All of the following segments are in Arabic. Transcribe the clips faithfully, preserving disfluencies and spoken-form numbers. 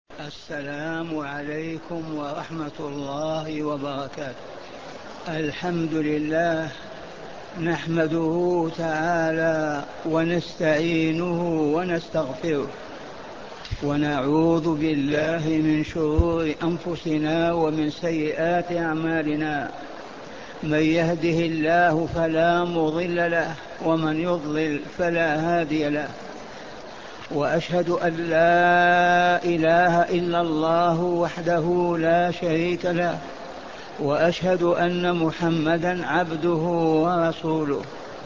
السلام عليكم ورحمة الله وبركاته. الحمد لله، نحمده تعالى ونستعينه ونستغفره، ونعوذ بالله من شرور أنفسنا ومن سيئات أعمالنا. من يهده الله فلا مضل له، ومن يضلل فلا هادي له. وأشهد أن لا إله إلا الله وحده لا شريك له، وأشهد أن محمدا عبده ورسوله،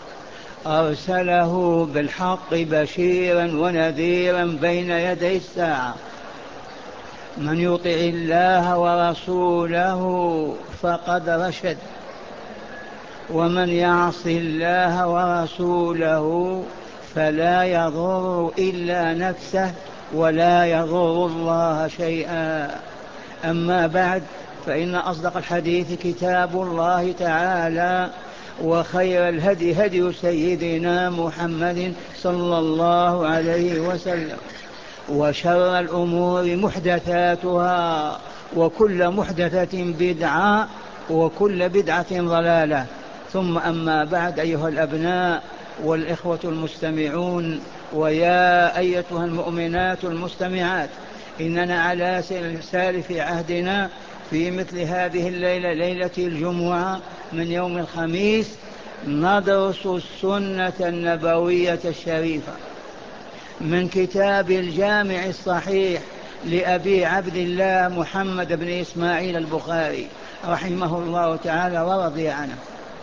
أرسله بالحق بشيرا ونذيرا بين يدي الساعة. من يطع الله ورسوله فقد رشد، ومن يعص الله ورسوله فلا يضر إلا نفسه ولا يضر الله شيئا. أما بعد، فإن أصدق الحديث كتاب الله تعالى، وخير الهدي هدي سيدنا محمد صلى الله عليه وسلم، وشر الأمور محدثاتها، وكل محدثة بدعة، وكل بدعة ضلالة. ثم أما بعد، أيها الأبناء والإخوة المستمعون، ويا أيتها المؤمنات المستمعات، إننا على سالف عهدنا في مثل هذه الليلة، ليلة الجمعة من يوم الخميس، ندرس السنة النبوية الشريفة من كتاب الجامع الصحيح لأبي عبد الله محمد بن إسماعيل البخاري رحمه الله تعالى ورضي عنه.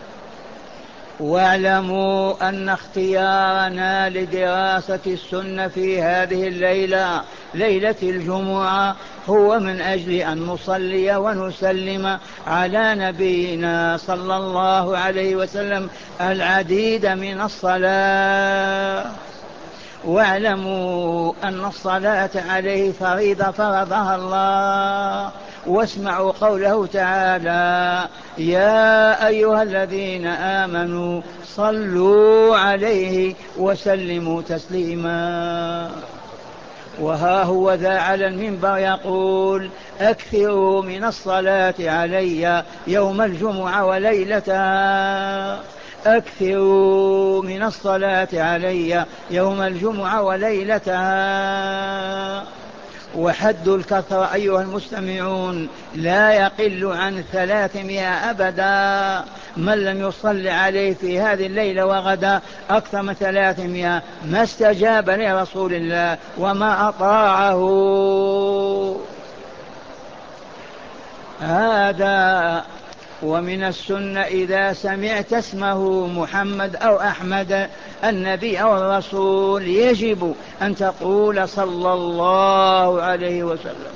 واعلموا أن اختيارنا لدراسة السنة في هذه الليلة، ليلة الجمعة، هو من أجل أن نصلي ونسلم على نبينا صلى الله عليه وسلم العديد من الصلاة. واعلموا أن الصلاة عليه فريضة فرضها الله. واسمعوا قوله تعالى: يا أيها الذين آمنوا صلوا عليه وسلموا تسليما. وها هو ذا على المنبر يقول: أكثروا من الصلاة علي يوم الجمعة وليلتها. أكثروا من الصلاة علي يوم الجمعة وليلتها. وحد الكثرة أيها المستمعون لا يقل عن ثلاثمائة أبدا. من لم يصل عليه في هذه الليلة وغدا أكثر من ثلاثمائة ما استجاب لرسول الله وما أطاعه. هذا. ومن السنة إذا سمعت اسمه محمد أو أحمد النبي أو الرسول يجب أن تقول صلى الله عليه وسلم.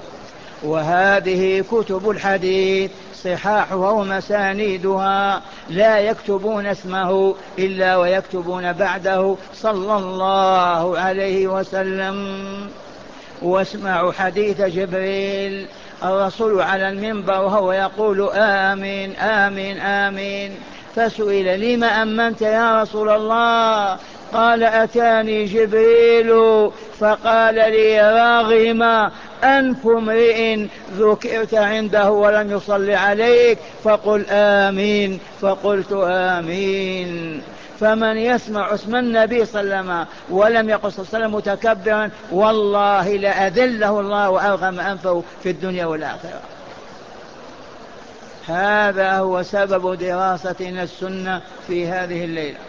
وهذه كتب الحديث صحاحها ومسانيدها لا يكتبون اسمه إلا ويكتبون بعده صلى الله عليه وسلم. واسمعوا حديث جبريل، الرسول على المنبر وهو يقول: آمين آمين آمين. فسئل: لم أمنت يا رسول الله؟ قال: أتاني جبريل فقال لي: رغم أنف امرئ ذكرت عنده ولم يصل عليك فقل آمين. فقلت آمين. فمن يسمع اسم النبي صلى الله عليه وسلم ولم يقل صلى الله عليه وسلم متكبرا، والله لأذله الله وأرغم أنفه في الدنيا والآخرة. هذا هو سبب دراستنا السنة في هذه الليلة.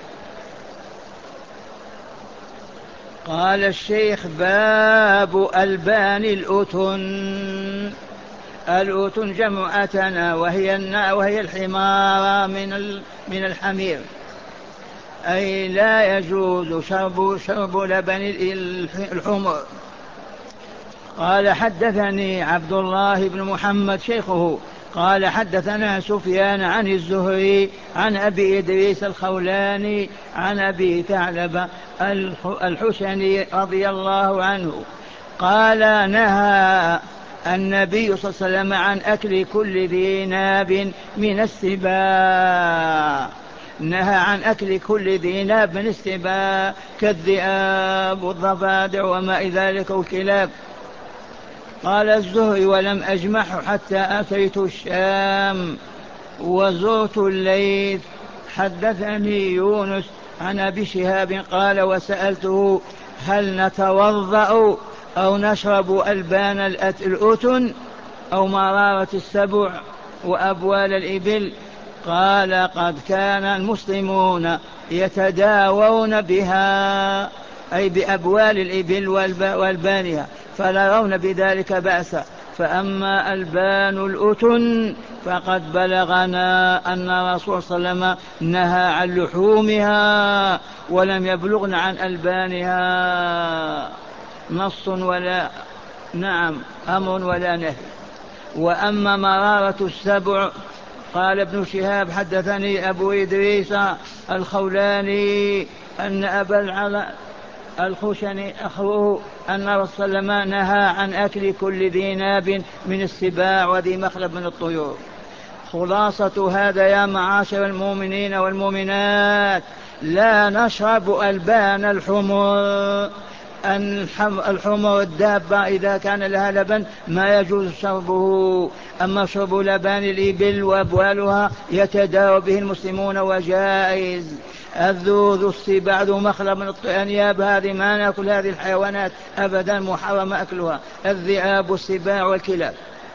قال الشيخ: باب ألبان الأتن. الأتن جمع أتنا، وهي النا وهي الحمار من من الحمير، أي لا يجوز شرب شرب لبن الحمر. قال: حدثني عبد الله بن محمد شيخه قال: حدثنا سفيان عن الزهري عن أبي إدريس الخولاني عن أبي ثعلبة الحسني رضي الله عنه قال: نهى النبي صلى الله عليه وسلم عن أكل كل ذي ناب من السباع. نهى عن أكل كل ذي ناب من السباع كالذئاب والضفادع وما إلى ذلك والكلاب. قال الزهري: ولم أجمعه حتى أتيت الشام وزرت الليث. حدثني يونس عن أبي شهاب قال: وسألته: هل نتوضأ أو نشرب ألبان الأتن أو مرارة السبع وأبوال الإبل؟ قال: قد كان المسلمون يتداوون بها، أي بأبوال الإبل والبانها، فلا يرون بذلك بأسا. فأما ألبان الأتن فقد بلغنا أن الرسول صلى الله عليه وسلم نهى عن لحومها، ولم يبلغن عن ألبانها نص ولا نعم أمر ولا نهي. وأما مرارة السبع، قال ابن شهاب: حدثني أبو إدريس الخولاني أن أبا العلاء الخشني أخوه أن الرسول صلى الله عليه وسلم نهى عن أكل كل ذي ناب من السباع وذي مخلب من الطيور. خلاصة هذا يا معاشر المؤمنين والمؤمنات: لا نشرب ألبان الحمر. الحمر الدابة إذا كان لها لبن ما يجوز شربه، أما شرب لبان الإبل وأبوالها يتداوى به المسلمون وجائز. الذوذ السباع ذو مخلب من الأنياب هذه ما نأكل هذه الحيوانات أبدا، محرم أكلها، الذئاب والسباع والكلاب.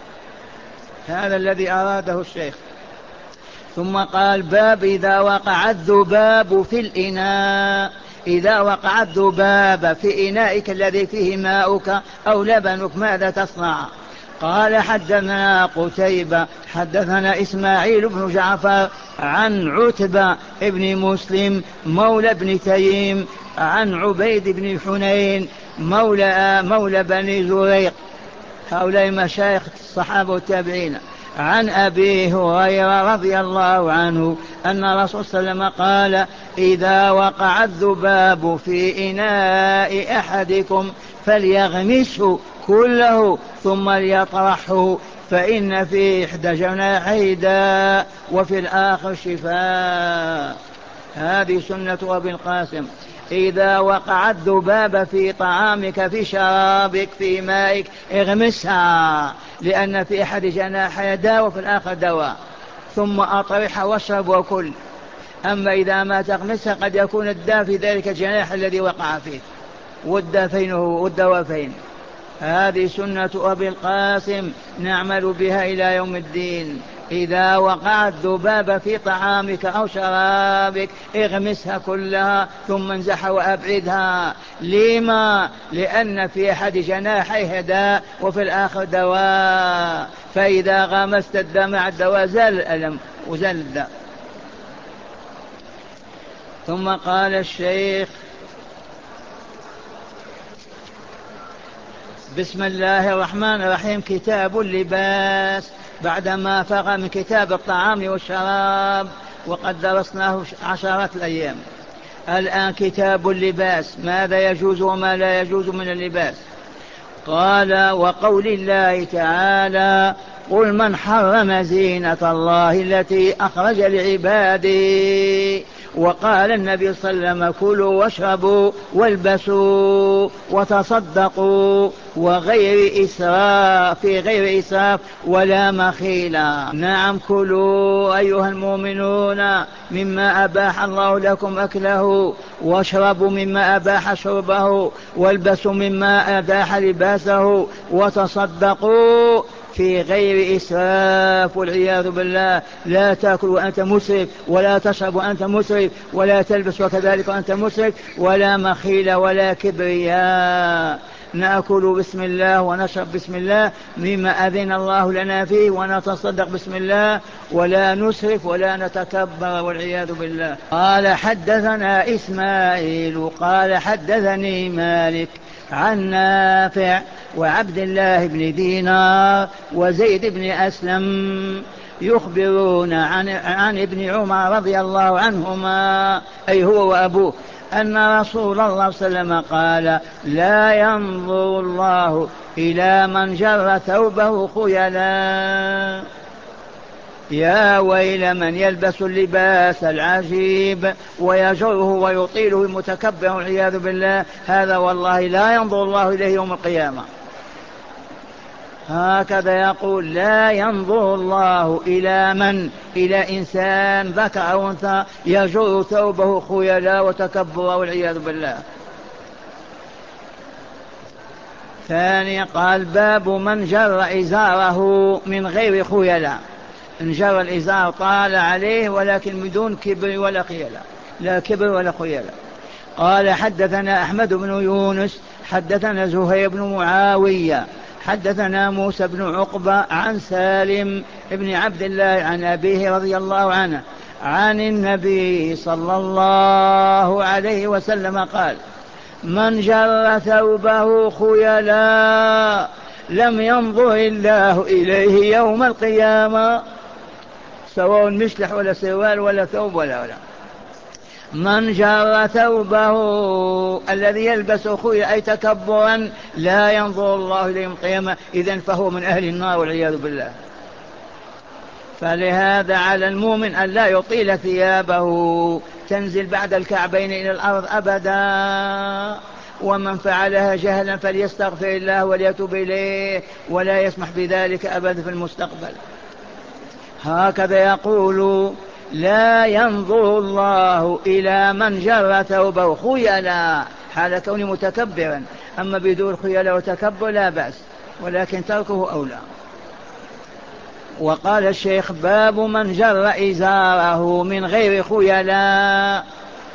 هذا الذي أراده الشيخ. ثم قال: باب إذا وقع الذباب في الإناء. إذا وقع الذباب في إنائك الذي فيه ماؤك أو لبنك ماذا تصنع؟ قال: حدثنا قتيبة حدثنا إسماعيل بن جعفر عن عتبة بن مسلم مولى بن تيم عن عبيد بن حنين مولى, مولى بني زريق، هؤلاء مشايخ الصحابة والتابعين، عن أبي هريرة رضي الله عنه أن الرسول صلى الله عليه وسلم قال: إذا وقع الذباب في إناء أحدكم فليغمسه كله ثم ليطرحه، فإن في إحدى جناحيه داء وفي الآخر شفاء. هذه سنة أبي القاسم. إذا وقع الذباب في طعامك في شرابك في مائك اغمسها، لأن في أحد جناحي داء وفي الآخر دواء، ثم أطرحها واشرب وكل. أما إذا ما تغمسها قد يكون الداء في ذلك الجناح الذي وقع فيه، والدافين هو والدوافين. هذه سنة أبي القاسم نعمل بها إلى يوم الدين. إذا وقع الذباب في طعامك أو شرابك اغمسها كلها ثم انزحها وأبعدها. لما؟ لأن في أحد جناحيه داء وفي الآخر دواء، فإذا غمست الدم مع الدواء زال الألم وزال الداء. ثم قال الشيخ: بسم الله الرحمن الرحيم. كتاب اللباس، بعدما فرغ من كتاب الطعام والشراب وقد درسناه عشرات الأيام. الآن كتاب اللباس، ماذا يجوز وما لا يجوز من اللباس. قال: وقول الله تعالى: قل من حرم زينة الله التي أخرج لعباده. وقال النبي صلى الله عليه وسلم: كلوا واشربوا والبسوا وتصدقوا وغير إسراف، في غير إسراف ولا مخيلة. نعم، كلوا أيها المؤمنون مما أباح الله لكم أكله، واشربوا مما أباح شربه، والبسوا مما أباح لباسه، وتصدقوا في غير إسراف والعياذ بالله. لا تأكل وأنت مسرف، ولا تشرب وأنت مسرف، ولا تلبس وكذلك وأنت مسرف، ولا مخيل ولا كبرياء. نأكل بسم الله ونشرب بسم الله مما أذن الله لنا فيه، ونتصدق بسم الله، ولا نسرف ولا نتكبر والعياذ بالله. قال: حدثنا إسماعيل قال حدثني مالك عن نافع وعبد الله بن دينار وزيد بن أسلم يخبرون عن, عن ابن عمر رضي الله عنهما، أي هو وأبوه، أن رسول الله صلى الله عليه وسلم قال: لا ينظر الله إلى من جر ثوبه خيلا. يا ويل من يلبس اللباس العجيب ويجره ويطيله المتكبر والعياذ بالله، هذا والله لا ينظر الله إليه يوم القيامة. هكذا يقول: لا ينظر الله إلى من إلى إنسان ذكر أو أنثى يجر ثوبه خيلا وتكبرا والعياذ بالله. ثاني قال: باب من جر إزاره من غير خيلا، إن جر الإزار طال عليه ولكن بدون كبر ولا خيلا، لا كبر ولا خيلا. قال: حدثنا أحمد بن يونس حدثنا زهير بن معاوية حدثنا موسى بن عقبة عن سالم بن عبد الله عن أبيه رضي الله عنه عن النبي صلى الله عليه وسلم قال: من جر ثوبه خيلا لم ينظر الله إليه يوم القيامة، سواء مشلح ولا سوال ولا ثوب ولا ولا من جر ثوبه الذي يلبس خيلا أي تكبرا لا ينظر الله إليه يوم القيامة، إذن فهو من أهل النار والعياذ بالله. فلهذا على المؤمن أن لا يطيل ثيابه تنزل بعد الكعبين إلى الأرض أبدا، ومن فعلها جهلا فليستغفر الله وليتوب إليه ولا يسمح بذلك أبدا في المستقبل. هكذا يقول: لا ينظر الله إلى من جر ثوبه خيلا حال كونه متكبرا، أما بدون خيلا وتكبر لا بأس، ولكن تركه أولى. وقال الشيخ: باب من جر إزاره من غير خيلا.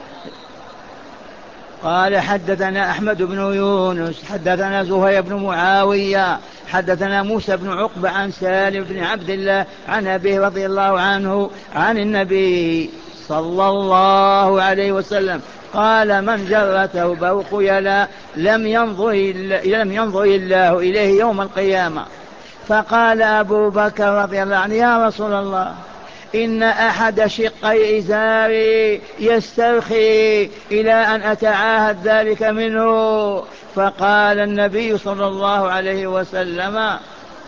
قال: حدثنا أحمد بن يونس حدثنا زهير بن معاوية حدثنا موسى بن عقبة عن سالم بن عبد الله عن أبيه رضي الله عنه عن النبي صلى الله عليه وسلم قال: من جر ثوبه خيلا لم ينظر لم ينظر الله إليه يوم القيامة. فقال أبو بكر رضي الله عنه: يا رسول الله، إن أحد شقي إزاري يسترخي إلى أن أتعاهد ذلك منه. فقال النبي صلى الله عليه وسلم: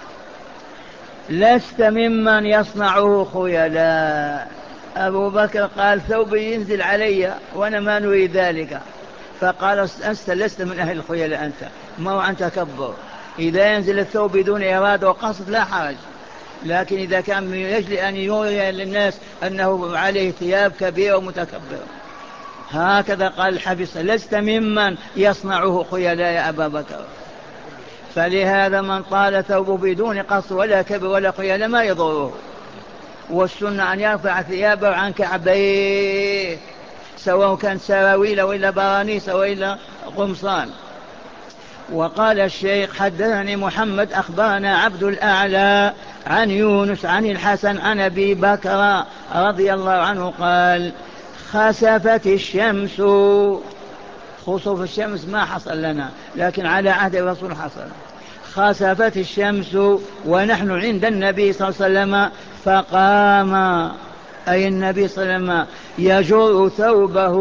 لست ممن يصنعه خيلا. أبو بكر قال: ثوبي ينزل علي وأنا ما نريد ذلك. فقال: أنت لست من أهل الخيلاء، أنت ما هو عن تكبر. إذا ينزل الثوب بدون إرادة وقصد لا حرج، لكن إذا كان من أجل أن يوري للناس أنه عليه ثياب كبيرة ومتكبر. هكذا قال الحبيب: لست ممن يصنعه خيلاء يا أبا بكر. فلهذا من طال ثوبه بدون قصد ولا كبر ولا خيلاء ما يضره، والسنة أن يرفع ثيابه عن كعبيه، سواء كان سراويل وإلا برانيس وإلا قمصان. وقال الشيخ: حدثني محمد أخبرنا عبد الأعلى عن يونس عن الحسن عن أبي بكر رضي الله عنه قال: خسفت الشمس. خسوف الشمس ما حصل لنا، لكن على عهد الرسول حصل. خسفت الشمس ونحن عند النبي صلى الله عليه وسلم، فقام أي النبي صلى الله عليه وسلم يجر ثوبه،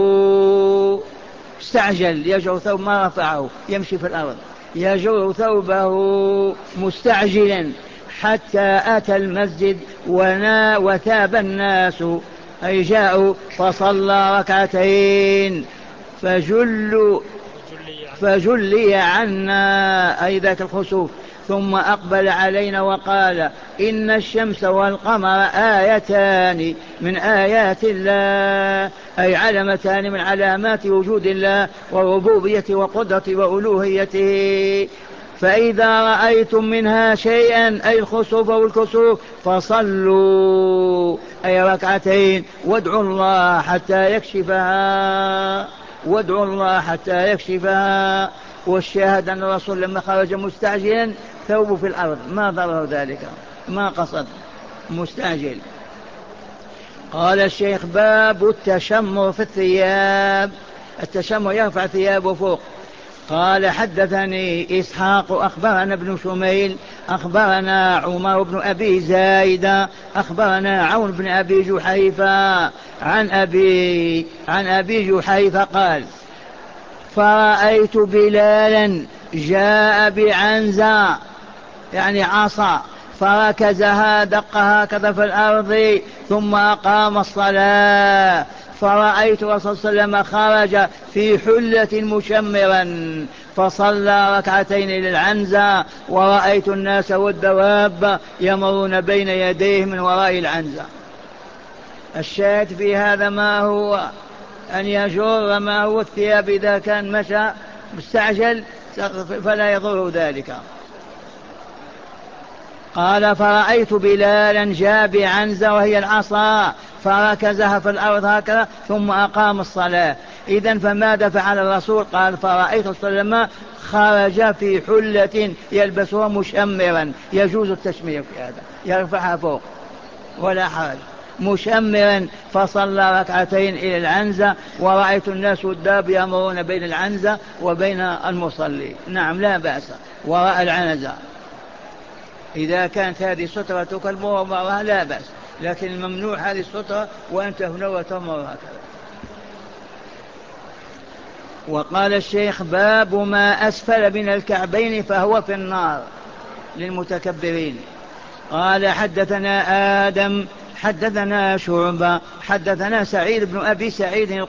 استعجل يجر ثوب ما رفعه يمشي في الأرض، يجر ثوبه مستعجلا حتى أتى المسجد ونا وتاب الناس أي جاءوا فصلى ركعتين فجلوا فجلي عنا أي ذاك الخسوف، ثم أقبل علينا وقال: إن الشمس والقمر آيتان من آيات الله، أي علامتان من علامات وجود الله وربوبيته وقدرته وألوهيته، فإذا رأيتم منها شيئا أي الخسوف والكسوف فصلوا أي ركعتين وادعوا الله حتى يكشفها وادعوا الله حتى يكشفها. والشاهد أن الرسول لما خرج مستعجلا ثوبه في الأرض ما ضره ذلك، ما قصد، مستعجل. قال الشيخ: باب التشمر في الثياب، التشمر يرفع ثيابه فوق. قال: حدثني إسحاق أخبرنا ابن شميل أخبرنا عمر بن أبي زايدة أخبرنا عون بن أبي جحيفة عن أبي عن أبي جحيفة قال: فرأيت بلالا جاء بعنزة يعني عصا فركزها دقها هكذا في الأرض ثم أقام الصلاة. فرأيت رسول صلى الله عليه وسلم خرج في حلة مشمرا فصلى ركعتين للعنزة، ورأيت الناس والدواب يمرون بين يديه من وراء العنزة. الشاهد في هذا ما هو؟ أن يجر ما هو الثياب إذا كان مشى مستعجل فلا يضره ذلك. قال فرأيت بلالا جاء بعنزة وهي العصا فركزها في الأرض هكذا ثم أقام الصلاة. إذن فماذا فعل الرسول؟ قال فرأيت صلى الله عليه وسلم خرج في حلة يلبسها مشمرا، يجوز التشمير في هذا، يرفعها فوق ولا حرج، مشمرا، فصلى ركعتين إلى العنزة، ورأيت الناس والداب يمرون بين العنزة وبين المصلي. نعم لا بأس وراء العنزة إذا كانت هذه سترتك المرة لا بأس، لكن الممنوع هذه السترة وأنت هنا وتمر هكذا. وقال الشيخ باب ما أسفل من الكعبين فهو في النار للمتكبرين. قال حدثنا آدم حدثنا شعبة حدثنا سعيد بن أبي سعيد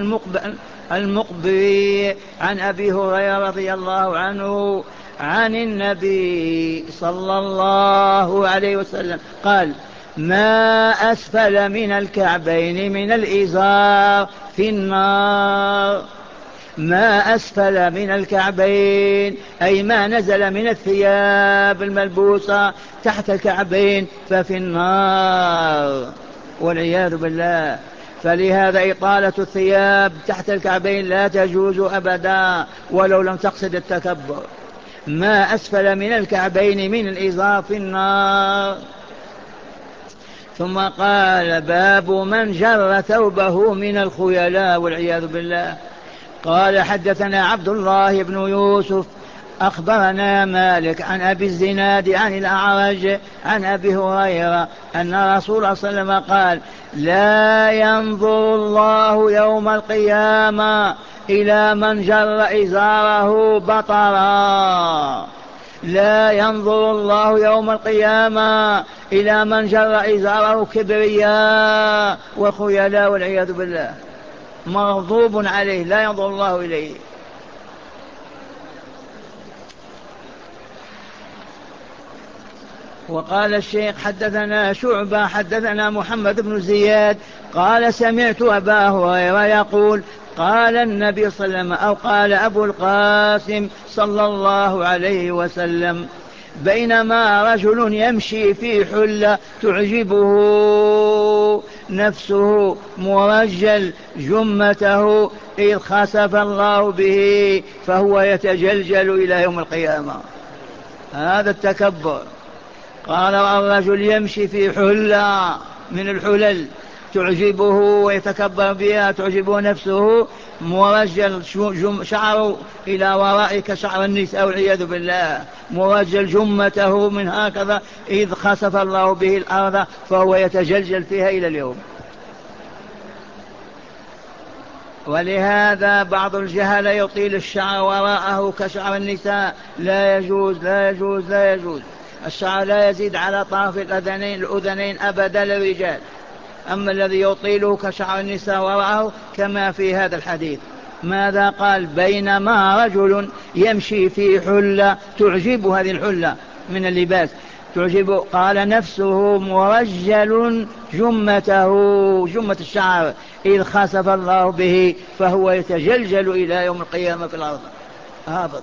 المقبري عن أبي هريرة رضي الله عنه عن النبي صلى الله عليه وسلم قال ما أسفل من الكعبين من الإزار في النار. ما أسفل من الكعبين أي ما نزل من الثياب الملبوسة تحت الكعبين ففي النار والعياذ بالله. فلهذا إطالة الثياب تحت الكعبين لا تجوز أبدا ولو لم تقصد التكبر. ما أسفل من الكعبين من الإزار في النار. ثم قال باب من جر ثوبه من الخيلاء والعياذ بالله. قال حدثنا عبد الله بن يوسف أخبرنا مالك عن أبي الزناد عن الأعرج عن أبي هريرة أن رسول الله صلى الله عليه وسلم قال لا ينظر الله يوم القيامة إلى من جر إزاره بطرا. لا ينظر الله يوم القيامة إلى من جر إزاره كبرياء وخيلاء والعياذ بالله، مغضوب عليه لا ينظر الله إليه. وقال الشيخ حدثنا شعبة حدثنا محمد بن زياد قال سمعت أبا هريرة يقول قال النبي صلى الله عليه وسلم أو قال أبو القاسم صلى الله عليه وسلم بينما رجل يمشي في حلة تعجبه نفسه مرجل جمته إذ خسف الله به فهو يتجلجل إلى يوم القيامة. هذا التكبر. قال الرجل يمشي في حلة من الحلل تعجبه ويتكبر بها تعجبه نفسه مرجل شعره إلى وراء كشعر النساء والعياذ بالله، مرجل جمته من هكذا إذ خسف الله به الأرض فهو يتجلجل فيها إلى اليوم. ولهذا بعض الجهل يطيل الشعر وراءه كشعر النساء، لا يجوز لا يجوز لا يجوز. الشعر لا يزيد على طرف الأذنين الأذنين أبدا للرجال، أما الذي يطيله كشعر النساء وراءه كما في هذا الحديث. ماذا قال؟ بينما رجل يمشي في حلة تعجب هذه الحلة من اللباس تعجب، قال نفسه مرجل جمته جمة الشعر إذ خسف الله به فهو يتجلجل إلى يوم القيامة في الأرض هابط.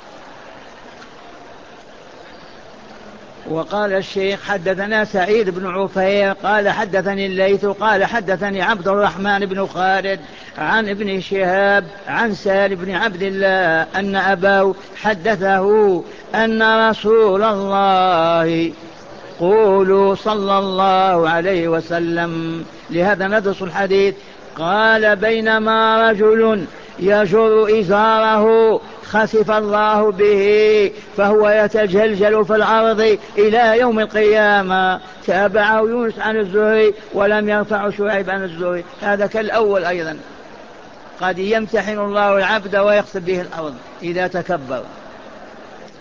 وقال الشيخ حدثنا سعيد بن عفير قال حدثني الليث قال حدثني عبد الرحمن بن خالد عن ابن شهاب عن سالم بن عبد الله أن أباه حدثه أن رسول الله قولوا صلى الله عليه وسلم، لهذا ندرس الحديث، قال بينما رجل يجر إزاره خسف الله به فهو يتجلجل في الأرض إلى يوم القيامة. تابعه يونس عن الزهري ولم يرفع شعيب عن الزهري. هذا كالأول أيضا، قد يمتحن الله العبد ويخسف به الأرض إذا تكبر.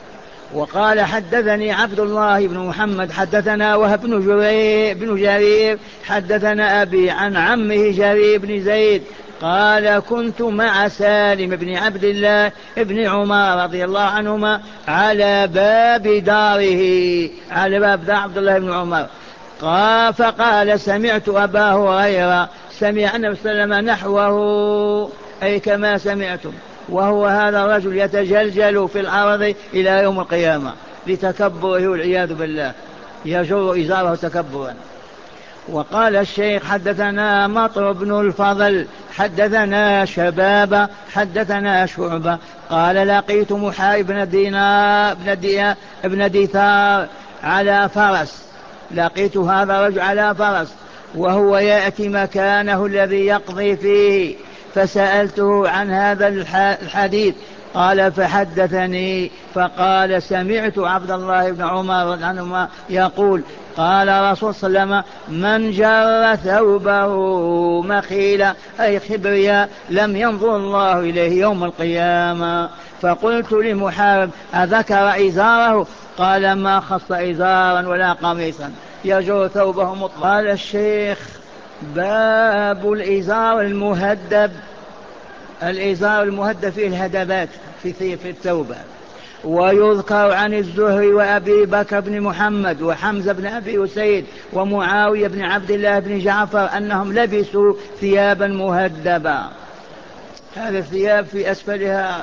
وقال حدثني عبد الله بن محمد حدثنا وهب بن جرير بن جرير حدثنا أبي عن عمه جرير بن زيد قال كنت مع سالم بن عبد الله بن عمر رضي الله عنهما على باب داره، على باب دار عبد الله بن عمر. قال فقال سمعت أبا هريرة سمع النبي صلى الله عليه وسلم نحوه أي كما سمعتم، وهو هذا الرجل يتجلجل في الأرض إلى يوم القيامة لتكبره والعياذ بالله، يجر إزاره تكبرا. وقال الشيخ حدثنا مطر بن الفضل حدثنا شباب حدثنا شعبة قال لقيت محارب بن دينار بن, دي بن ديثار على فرس، لقيت هذا الرجل على فرس وهو يأتي مكانه الذي يقضي فيه، فسألته عن هذا الحديث قال فحدثني فقال سمعت عبد الله بن عمر عنهما يقول قال رسول صلى الله عليه وسلم من جر ثوبه مخيلا أي خبريا لم ينظر الله إليه يوم القيامة. فقلت لمحارب أذكر إزاره؟ قال ما خص إزارا ولا قميصا، يجر ثوبه مطلقا. قال الشيخ باب الإزار المهدب، الإزار المهدب فيه الهدبات في في الثوبة. ويذكر عن الزهري وأبي بكر بن محمد وحمزة بن أبي أسيد ومعاوية بن عبد الله بن جعفر أنهم لبسوا ثيابا مهدبة، هذا الثياب في أسفلها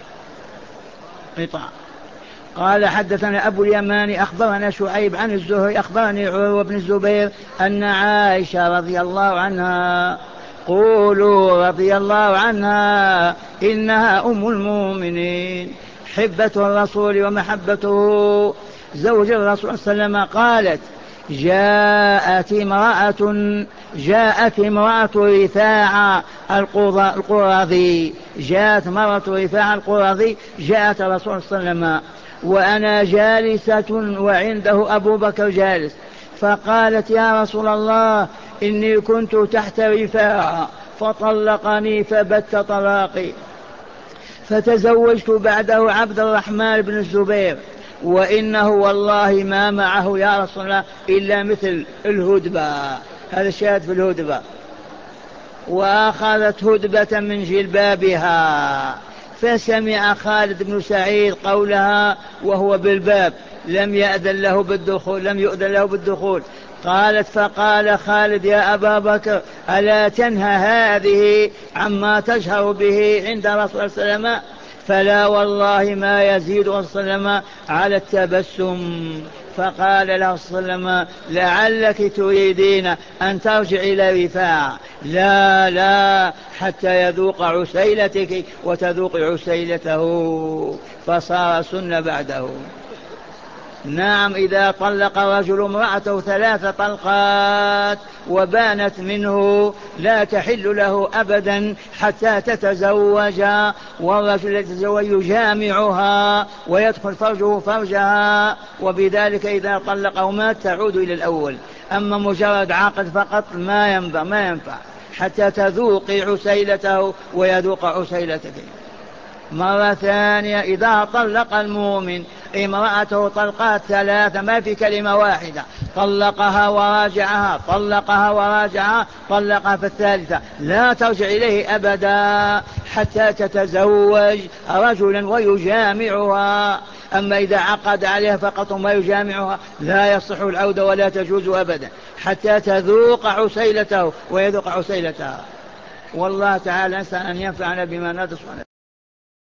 قطع. قال حدثنا أبو اليماني أخبرنا شعيب عن الزهري أخبرني عروة بن الزبير أن عائشة رضي الله عنها قولوا رضي الله عنها إنها أم المؤمنين حبة الرسول ومحبته زوج الرسول صلى الله عليه وسلم قالت جاءت امرأة جاءت امرأة رفاعة القرظي جاءت امرأة رفاعة القرظي جاءت الرسول صلى الله عليه وسلم وأنا جالسة وعنده أبو بكر جالس، فقالت يا رسول الله إني كنت تحت رفاعة فطلقني فبت طلاقي، فتزوجت بعده عبد الرحمن بن الزبير وإنه والله ما معه يا رسول الله إلا مثل الهدبة، هذا الشاهد في الهدبة. وأخذت هدبة من جلبابها، فسمع خالد بن سعيد قولها وهو بالباب لم يأذن له بالدخول لم يؤذن له بالدخول. قالت فقال خالد يا أبا بكر ألا تنهى هذه عما تجهر به عند رسول الله صلى الله عليه وسلم؟ فلا والله ما يزيد صلى الله عليه وسلم على التبسم. فقال له صلى الله عليه وسلم لعلك تريدين أن ترجع إلى رفاعة، لا لا حتى يذوق عسيلتك وتذوق عسيلته، فصار سنة بعده. نعم إذا طلق رجل امرأته ثلاث طلقات وبانت منه لا تحل له أبدا حتى تتزوج، والرجل يتزوج يجامعها ويدخل فرجه فرجها، وبذلك إذا طلقه مات تعود إلى الأول. أما مجرد عقد فقط ما ينفع ما ينفع حتى تذوقي عسيلته ويذوق عسيلتك. مرة ثانية إذا طلق المؤمن امرأته طلقات ثلاثة ما في كلمة واحدة، طلقها وراجعها طلقها وراجعها طلقها في الثالثة لا ترجع إليه أبدا حتى تتزوج رجلا ويجامعها. أما إذا عقد عليها فقط ما يجامعها لا يصح العودة ولا تجوز أبدا حتى تذوق عسيلته ويذوق عسيلتها. والله تعالى نسأل أن ينفعنا بما ندرس.